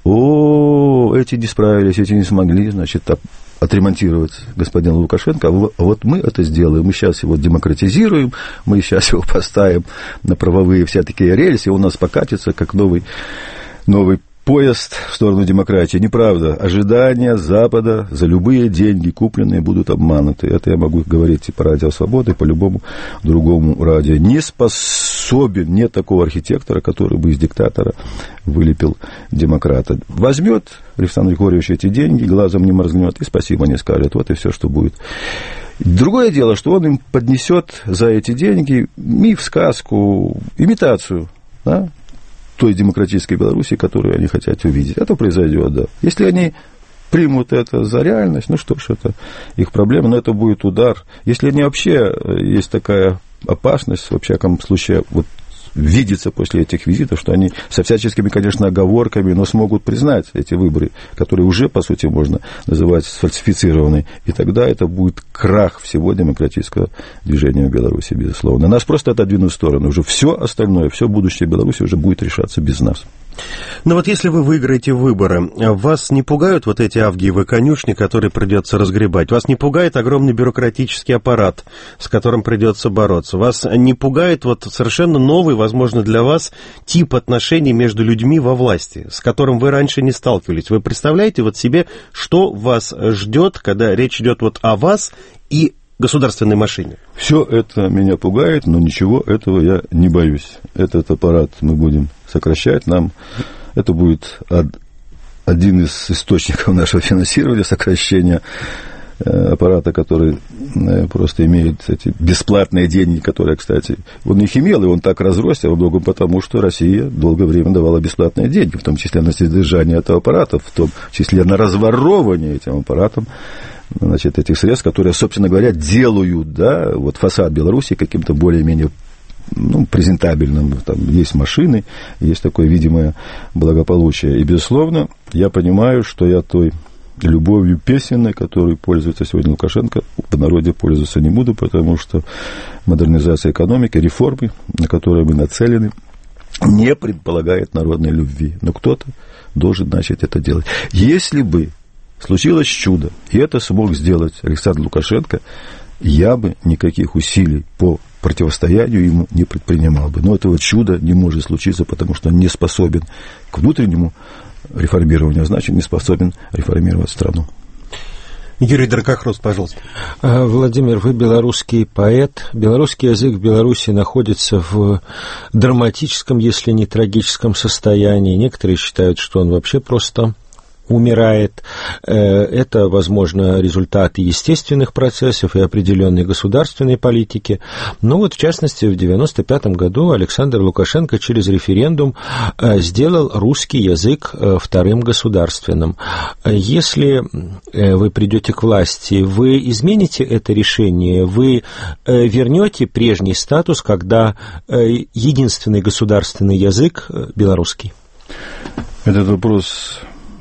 О, эти не справились, эти не смогли, значит, отремонтировать господина Лукашенко, а вот мы это сделаем, мы сейчас его демократизируем, мы сейчас его поставим на правовые все такие рельсы, и он у нас покатится, как новый, новый поезд в сторону демократии. Неправда. Ожидания Запада за любые деньги, купленные, будут обмануты. Это я могу говорить и по Радио Свобода, и по любому другому радио. Не способен, нет такого архитектора, который бы из диктатора вылепил демократа. Возьмет Александр Григорьевич эти деньги, глазом не моргнет, и спасибо не скажет. Вот и все, что будет. Другое дело, что он им поднесет за эти деньги миф, сказку, имитацию, да, той демократической Беларуси, которую они хотят увидеть. Это произойдет, да. Если они примут это за реальность, ну что ж, это их проблема, но это будет удар. Если они вообще, есть такая опасность, во всяком случае, вот видится после этих визитов, что они со всяческими, конечно, оговорками, но смогут признать эти выборы, которые уже, по сути, можно называть сфальсифицированными. И тогда это будет крах всего демократического движения в Беларуси, безусловно. Нас просто отодвинут в сторону. Уже все остальное, все будущее Беларуси уже будет решаться без нас. Но вот если вы выиграете выборы, вас не пугают вот эти авгиевы конюшни, которые придется разгребать? Вас не пугает огромный бюрократический аппарат, с которым придется бороться? Вас не пугает вот совершенно новый, возможно, для вас тип отношений между людьми во власти, с которым вы раньше не сталкивались? Вы представляете вот себе, что вас ждет, когда речь идет вот о вас и государственной машине? Все это меня пугает, но ничего этого я не боюсь. Этот аппарат мы будем сокращать. Нам это будет один из источников нашего финансирования, сокращения аппарата, который просто имеет эти бесплатные деньги, которые, кстати, он их имел, и он так разросся во многом потому, что Россия долгое время давала бесплатные деньги, в том числе на содержание этого аппарата, в том числе на разворовывание этим аппаратом, значит, этих средств, которые, собственно говоря, делают, да, вот фасад Беларуси каким-то более-менее, ну, презентабельным. Там есть машины, есть такое видимое благополучие. И, безусловно, я понимаю, что я той любовью песенной, которой пользуется сегодня Лукашенко, по народе пользоваться не буду, потому что модернизация экономики, реформы, на которые мы нацелены, не предполагает народной любви. Но кто-то должен начать это делать. Если бы случилось чудо, и это смог сделать Александр Лукашенко, я бы никаких усилий по противостоянию ему не предпринимал бы. Но этого чуда не может случиться, потому что он не способен к внутреннему реформированию, а значит, не способен реформировать страну. Юрий Дракохрост, пожалуйста. Владимир, вы белорусский поэт. Белорусский язык в Беларуси находится в драматическом, если не трагическом состоянии. Некоторые считают, что он вообще просто умирает. Это, возможно, результаты естественных процессов и определенной государственной политики. Но вот, в частности, в девяносто пятом году Александр Лукашенко через референдум сделал русский язык вторым государственным. Если вы придете к власти, вы измените это решение? Вы вернете прежний статус, когда единственный государственный язык белорусский? Этот вопрос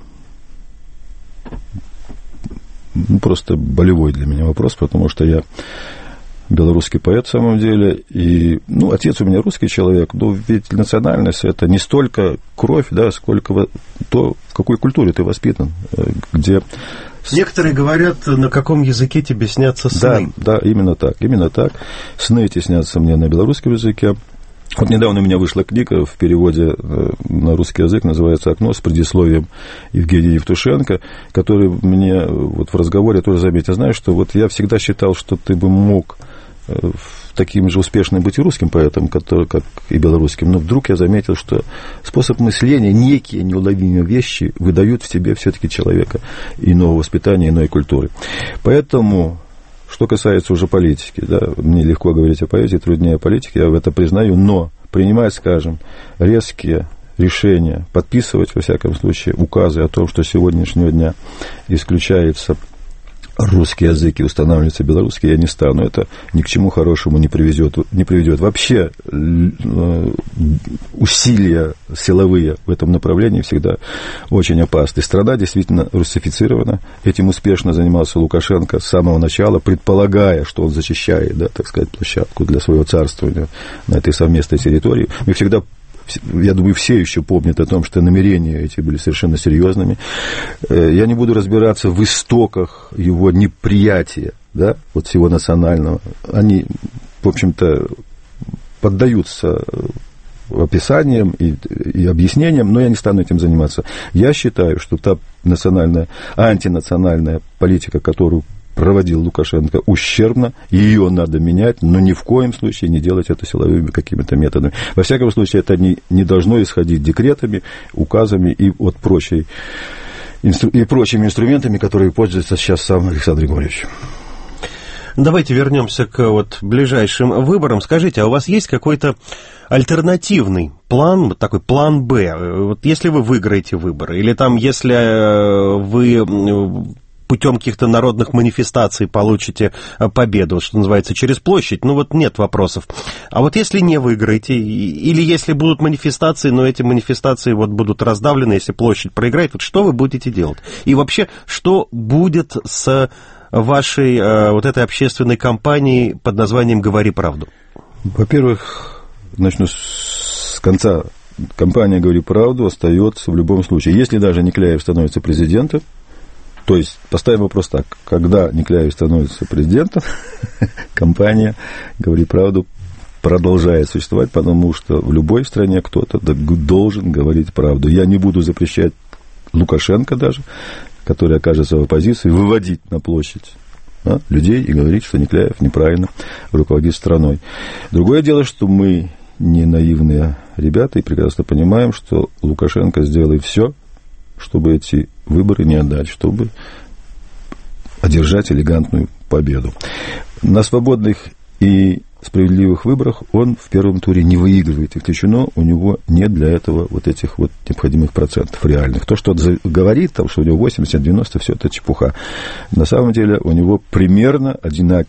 просто болевой для меня вопрос, потому что я белорусский поэт в самом деле, и, ну, отец у меня русский человек, но ведь национальность — это не столько кровь, да, сколько то, в какой культуре ты воспитан, где... Некоторые говорят, на каком языке тебе снятся сны. Да, да, именно так, именно так. Сны эти снятся мне на белорусском языке. Вот недавно у меня вышла книга в переводе на русский язык, называется «Окно», с предисловием Евгения Евтушенко, который мне вот в разговоре тоже заметил, знаешь, что вот я всегда считал, что ты бы мог таким же успешным быть и русским поэтом, который, как и белорусским, но вдруг я заметил, что способ мышления, некие неуловимые вещи выдают в тебе все-таки человека иного воспитания, иной культуры. Поэтому... Что касается уже политики, да, мне легко говорить о поэзии, труднее о политике, я в это признаю, но принимать, скажем, резкие решения, подписывать, во всяком случае, указы о том, что с сегодняшнего дня исключается русский язык и устанавливается белорусский, я не стану. Это ни к чему хорошему не приведет. Не приведет. Вообще усилия силовые в этом направлении всегда очень опасны. Страна действительно русифицирована. Этим успешно занимался Лукашенко с самого начала, предполагая, что он защищает, да, так сказать, площадку для своего царствования на этой совместной территории. Мы всегда, я думаю, все еще помнят о том, что намерения эти были совершенно серьезными. Я не буду разбираться в истоках его неприятия, да, вот всего национального. Они, в общем-то, поддаются описаниям и, и объяснениям, но я не стану этим заниматься. Я считаю, что та национальная, антинациональная политика, которую проводил Лукашенко, ущербно, ее надо менять, но ни в коем случае не делать это силовыми какими-то методами. Во всяком случае, это не, не должно исходить декретами, указами и вот прочей, инстру, и прочими инструментами, которые пользуется сейчас сам Александр Григорьевич. Давайте вернемся к вот ближайшим выборам. Скажите, а у вас есть какой-то альтернативный план, вот такой план «Б»? Вот если вы выиграете выборы, или там, если вы путем каких-то народных манифестаций получите победу, что называется, через площадь, ну вот нет вопросов. А вот если не выиграете, или если будут манифестации, но эти манифестации вот будут раздавлены, если площадь проиграет, вот что вы будете делать? И вообще, что будет с вашей вот этой общественной кампанией под названием «Говори правду»? Во-первых, начну с конца компания «Говори правду» остается в любом случае. Если даже Никляев становится президентом, то есть, поставим вопрос так, когда Никляев становится президентом, компания «Говори правду» продолжает существовать, потому что в любой стране кто-то должен говорить правду. Я не буду запрещать Лукашенко даже, который окажется в оппозиции, выводить на площадь, да, людей и говорить, что Никляев неправильно руководит страной. Другое дело, что мы не наивные ребята и прекрасно понимаем, что Лукашенко сделает все, чтобы эти выборы не отдать, чтобы одержать элегантную победу. На свободных и справедливых выборах он в первом туре не выигрывает. Исключено, у него нет для этого вот этих вот необходимых процентов реальных. То, что он говорит, там, что у него восемьдесят-девяносто, все это чепуха. На самом деле у него примерно одинаковые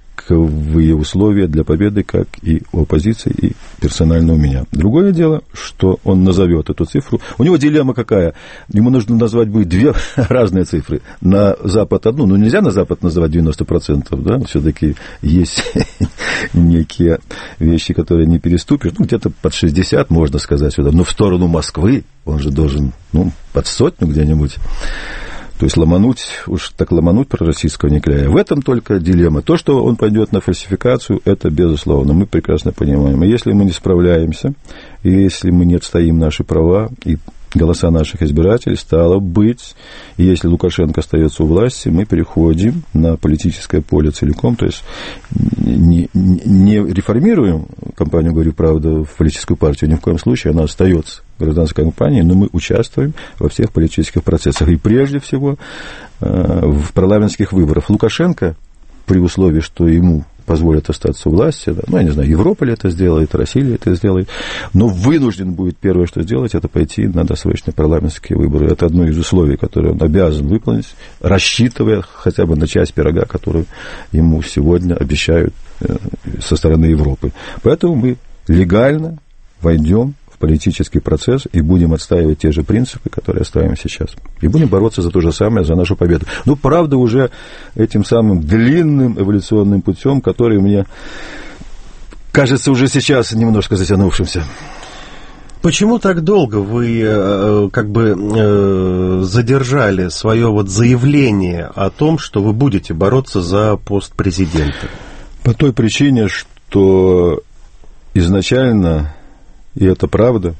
условия для победы, как и у оппозиции, и персонально у меня. Другое дело, что он назовет эту цифру. У него дилемма какая? Ему нужно назвать будет две разные цифры. На Запад одну, ну нельзя на Запад называть девяносто процентов, да, все-таки есть некие вещи, которые не переступишь. Ну, где-то под шестьдесят, можно сказать, сюда. Но в сторону Москвы он же должен, ну, под сотню где-нибудь. То есть ломануть, уж так ломануть про российского Никляева. В этом только дилемма. То, что он пойдет на фальсификацию, это безусловно. Мы прекрасно понимаем. И если мы не справляемся, и если мы не отстоим наши права и голоса наших избирателей, стало быть, если Лукашенко остается у власти, мы переходим на политическое поле целиком, то есть не, не реформируем компанию «Говорю правду» в политическую партию, ни в коем случае, она остается гражданской компанией, но мы участвуем во всех политических процессах, и прежде всего в парламентских выборах. Лукашенко, при условии, что ему позволят остаться у власти, да, ну, я не знаю, Европа ли это сделает, Россия ли это сделает, но вынужден будет первое, что сделать, это пойти на досрочные парламентские выборы. Это одно из условий, которые он обязан выполнить, рассчитывая хотя бы на часть пирога, которую ему сегодня обещают со стороны Европы. Поэтому мы легально войдем политический процесс и будем отстаивать те же принципы, которые отстаиваем сейчас. И будем бороться за то же самое, за нашу победу. Ну, правда, уже этим самым длинным эволюционным путем, который мне кажется уже сейчас немножко затянувшимся. Почему так долго вы как бы задержали свое вот заявление о том, что вы будете бороться за пост президента? По той причине, что изначально, и это правда,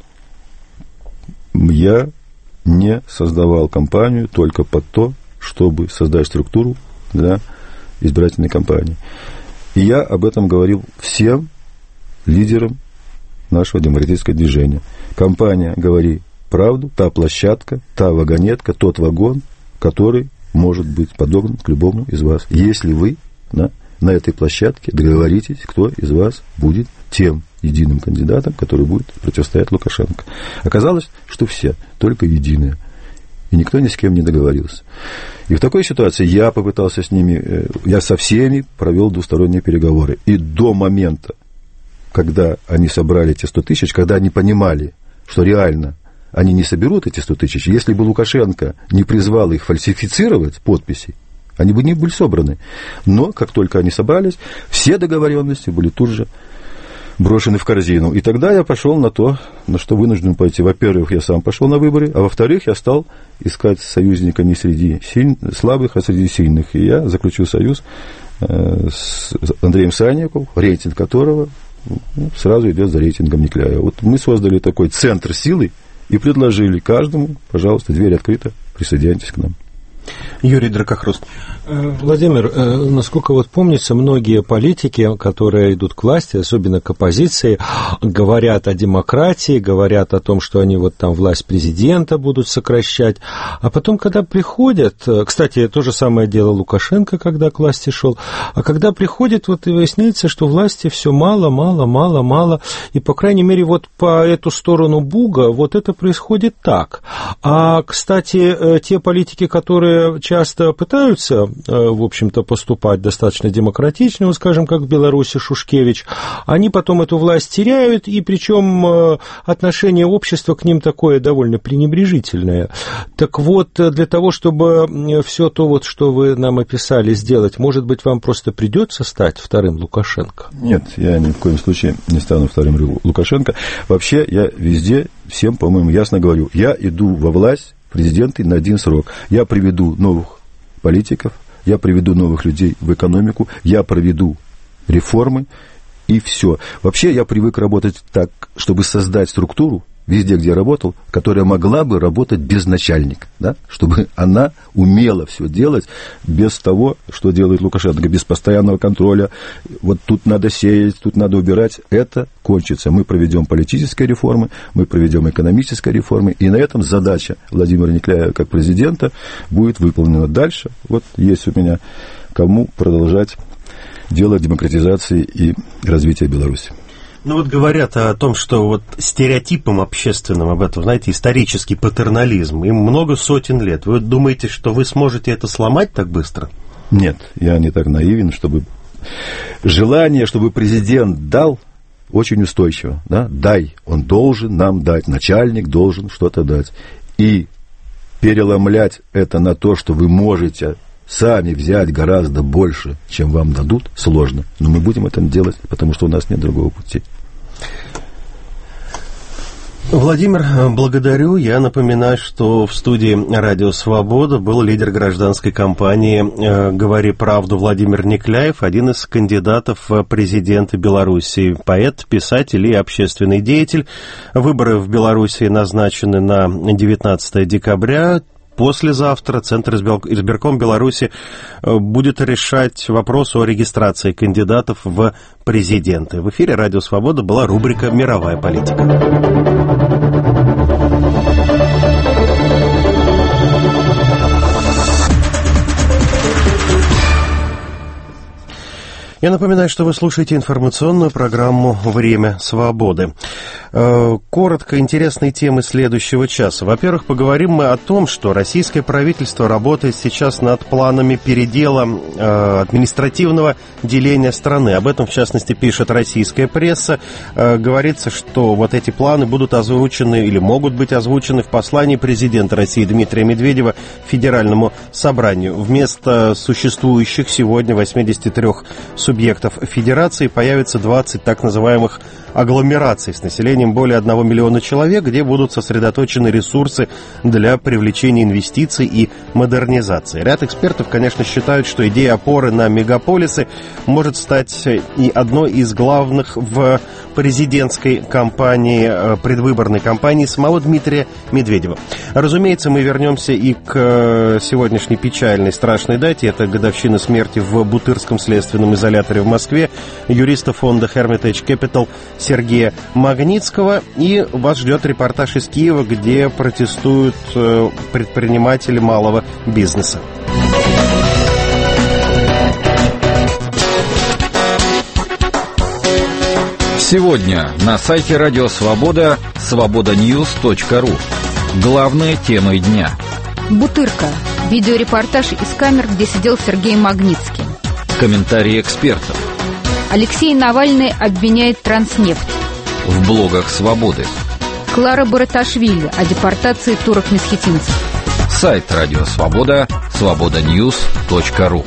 я не создавал кампанию только под то, чтобы создать структуру для избирательной кампании. И я об этом говорил всем лидерам нашего демократического движения. Кампания «Говори правду», та площадка, та вагонетка, тот вагон, который может быть подогнан к любому из вас, если вы на, на этой площадке договоритесь, кто из вас будет тем единым кандидатом, который будет противостоять Лукашенко. Оказалось, что все, только единые. И никто ни с кем не договорился. И в такой ситуации я попытался с ними, я со всеми провел двусторонние переговоры. И до момента, когда они собрали эти сто тысяч, когда они понимали, что реально они не соберут эти сто тысяч, если бы Лукашенко не призвал их фальсифицировать подписи, они бы не были собраны. Но как только они собрались, все договоренности были тут же брошены в корзину. И тогда я пошел на то, на что вынужден пойти. Во-первых, я сам пошел на выборы, а во-вторых, я стал искать союзника не среди силь... слабых, а среди сильных. И я заключил союз э, с Андреем Санниковым, рейтинг которого ну, сразу идет за рейтингом Никляева. Вот мы создали такой центр силы и предложили каждому, пожалуйста, дверь открыта, присоединяйтесь к нам. Юрий Дракохруст. Владимир, насколько вот помнится, многие политики, которые идут к власти, особенно к оппозиции, говорят о демократии, говорят о том, что они вот там власть президента будут сокращать, а потом, когда приходят, кстати, то же самое дело Лукашенко, когда к власти шел, а когда приходит, вот и выясняется, что власти все мало, мало, мало, мало, и, по крайней мере, вот по эту сторону Буга вот это происходит так. А, кстати, те политики, которые которые часто пытаются, в общем-то, поступать достаточно демократично, скажем, как в Беларуси Шушкевич, они потом эту власть теряют, и причем отношение общества к ним такое довольно пренебрежительное. Так вот, для того, чтобы все то, вот, что вы нам описали, сделать, может быть, вам просто придется стать вторым Лукашенко? Нет, я ни в коем случае не стану вторым Лукашенко. Вообще, я везде всем, по-моему, ясно говорю, я иду во власть президенты на один срок. Я приведу новых политиков, я приведу новых людей в экономику, я проведу реформы, и все. Вообще, я привык работать так, чтобы создать структуру, везде, где я работал, которая могла бы работать без начальника, да? Чтобы она умела все делать без того, что делает Лукашенко, без постоянного контроля. Вот тут надо сеять, тут надо убирать. Это кончится. Мы проведем политические реформы, мы проведем экономические реформы, и на этом задача Владимира Никляева как президента будет выполнена. Дальше вот есть у меня кому продолжать дело демократизации и развития Беларуси. Ну вот говорят о том, что вот стереотипом общественным об этом, знаете, исторический патернализм, им много сотен лет. Вы думаете, что вы сможете это сломать так быстро? Нет, я не так наивен, чтобы... Желание, чтобы президент дал, очень устойчиво. Да? Дай, он должен нам дать, начальник должен что-то дать. И переломлять это на то, что вы можете сами взять гораздо больше, чем вам дадут, сложно. Но мы будем это делать, потому что у нас нет другого пути. Владимир, благодарю. Я напоминаю, что в студии «Радио Свобода» был лидер гражданской кампании «Говори правду» Владимир Никляев, один из кандидатов в президенты Беларуси, поэт, писатель и общественный деятель. Выборы в Беларуси назначены на девятнадцатое декабря. Послезавтра Центр избирком Беларуси будет решать вопрос о регистрации кандидатов в президенты. В эфире «Радио Свобода» была рубрика «Мировая политика». Я напоминаю, что вы слушаете информационную программу «Время свободы». Коротко интересные темы следующего часа. Во-первых, поговорим мы о том, что российское правительство работает сейчас над планами передела административного деления страны. Об этом, в частности, пишет российская пресса. Говорится, что вот эти планы будут озвучены или могут быть озвучены в послании президента России Дмитрия Медведева Федеральному собранию. Вместо существующих сегодня восьмидесяти трёх субъектов федерации появится двадцать так называемых агломераций с населением более одного миллиона человек, где будут сосредоточены ресурсы для привлечения инвестиций и модернизации. Ряд экспертов, конечно, считают, что идея опоры на мегаполисы может стать и одной из главных в президентской кампании, предвыборной кампании самого Дмитрия Медведева. Разумеется, мы вернемся и к сегодняшней печальной, страшной дате. Это годовщина смерти в Бутырском следственном изоляторе в Москве юриста фонда Hermitage Capital Сергея Магнитского. И вас ждет репортаж из Киева, где протестуют предприниматели малого бизнеса. Сегодня на сайте Радио Свобода свобода ньюс точка ру. Главные темы дня. Бутырка. Видеорепортаж из камер, где сидел Сергей Магнитский. Комментарии экспертов. Алексей Навальный обвиняет Транснефть. В блогах Свободы. Клара Бараташвили о депортации турок-месхетинцев. Сайт Радио Свобода свобода ньюс точка ру.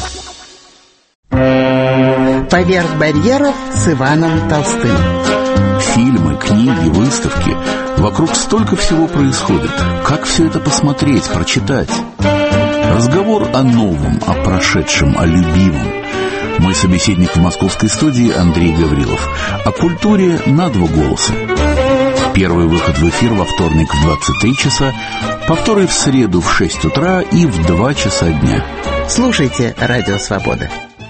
«Поверх барьеров» с Иваном Толстым. Фильмы, книги, выставки. Вокруг столько всего происходит. Как все это посмотреть, прочитать? Разговор о новом, о прошедшем, о любимом. Мой собеседник в московской студии Андрей Гаврилов. О культуре на два голоса. Первый выход в эфир во вторник в двадцать три часа, повторы в среду в шесть утра и в два часа дня. Слушайте «Радио Свобода».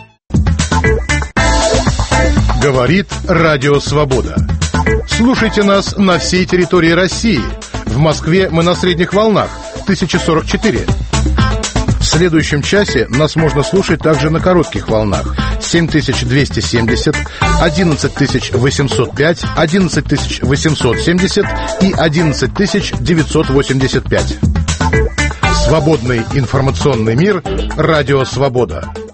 Говорит Радио Свобода. Слушайте нас на всей территории России. В Москве мы на средних волнах тысяча сорок четыре. В следующем часе нас можно слушать также на коротких волнах семь тысяч двести семьдесят, одиннадцать тысяч восемьсот пять, одиннадцать тысяч восемьсот семьдесят и одиннадцать тысяч девятьсот восемьдесят пять. Свободный информационный мир. Радио «Свобода».